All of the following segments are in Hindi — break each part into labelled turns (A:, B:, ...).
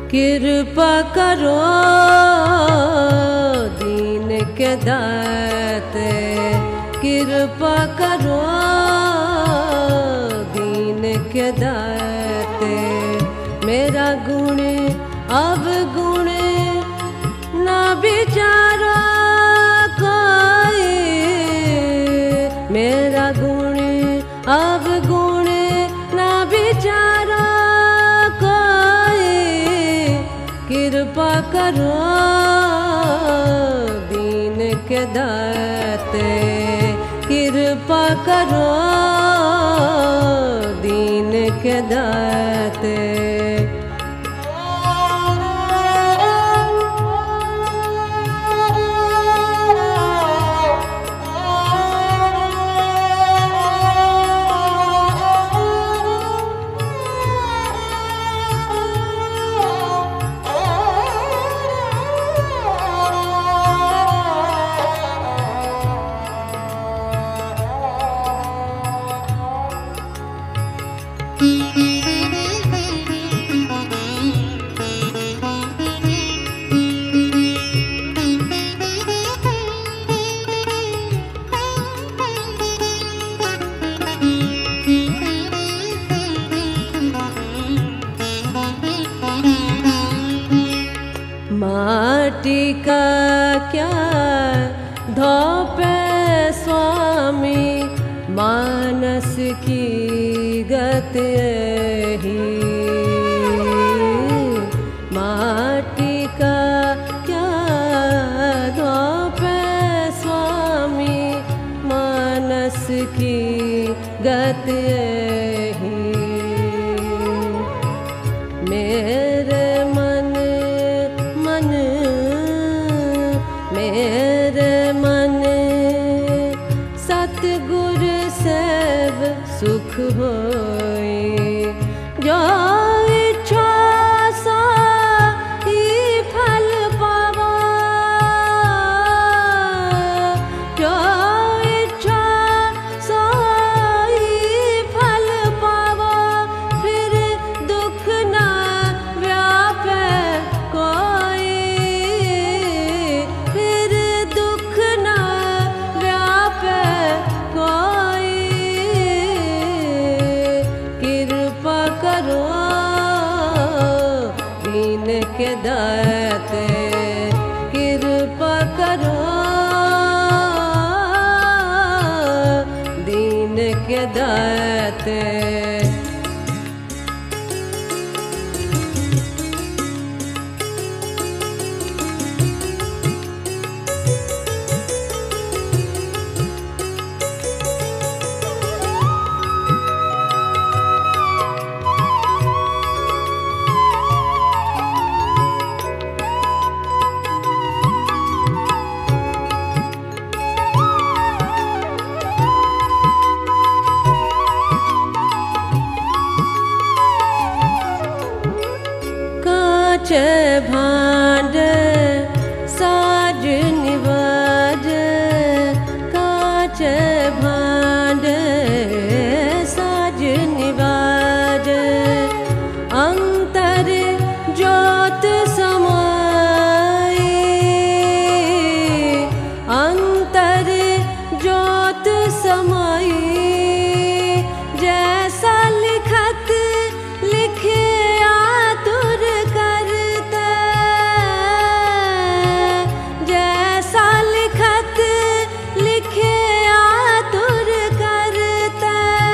A: कृपा करो दीन के दाते, कृपा करो दीन के दाते। मेरा गुण अवगुण ना विचारो कोई, मेरा गुण अवगुण ना विचारो कोई। कृपा करो दीन के दाते, कृपा करो दीन के दाते। माटी का क्या धोपे स्वामी, मानस की गत ही। माटी का क्या धोपे स्वामी, मानस की गत ही। मेरे मेरे मन सतगुर सेव सुख होई। जो इच्छा सो ही फल पावा, जो इच्छा सो ही फल पावा। फिर दुख ना व्यापे कोई, के दाते, कृपा करो दीन के दाते। कांच भांड साज निवाज, कांच भांड साज निवाज। अंतर ज्योत समाई, अंतर ज्योत समाई। जैसा लिखत लिखे आतुर करते, जैसा लिखत लिखे आतुर करते।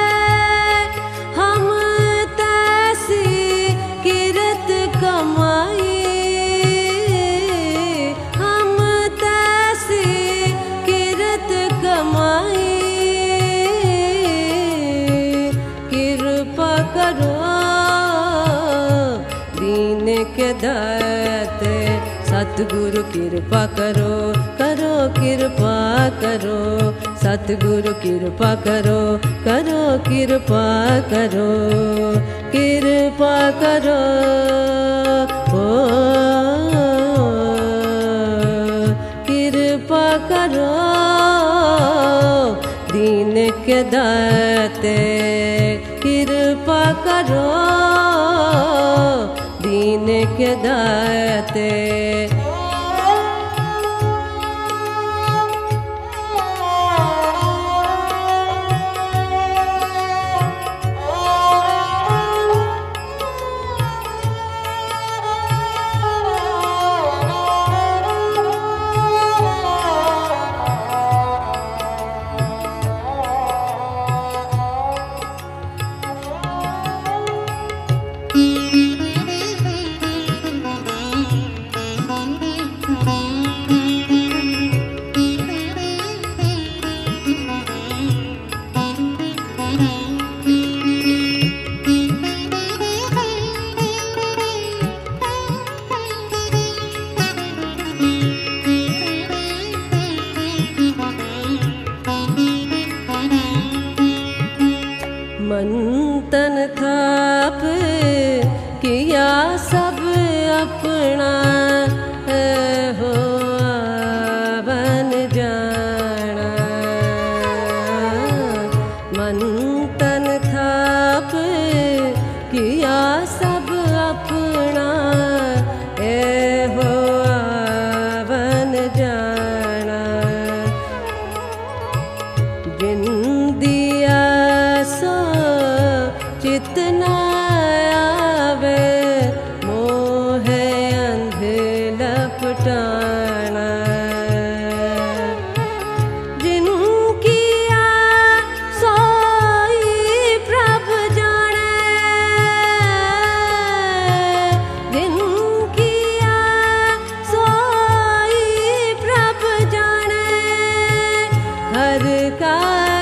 A: हम तैसी किरत कमाई, हम तैसी किरत कमाई। कृपा करो दीन के दाते, सतगुरु कृपा करो, करो कृपा करो। सतगुरु कृपा करो, करो कृपा करो। कृपा करो ओ कृपा करो दीन के दाते, कृपा करो दीन के दाते। मंतन थाप किया सब अपना हो बन जाना। मंतन थाप किया सब अपना हो बन जाना। जिन दिया सो चितना आवे मोह अंध लपटाना। जिन किया सोई प्रभ जाने। जिन किया सोई प्रभ जाने। हर का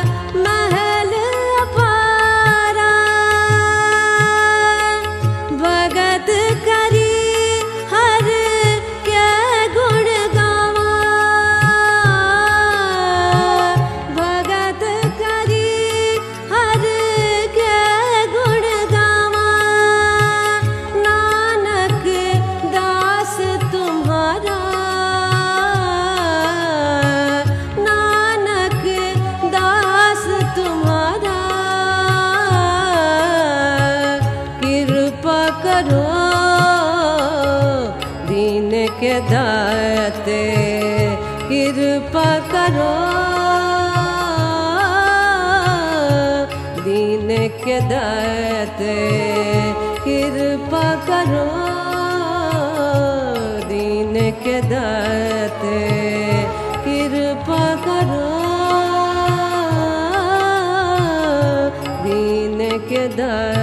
A: दीन के दाते कृपा करो। दीन के दाते कृपा करो। दीन के दाते कृपा करो। दीन के दाते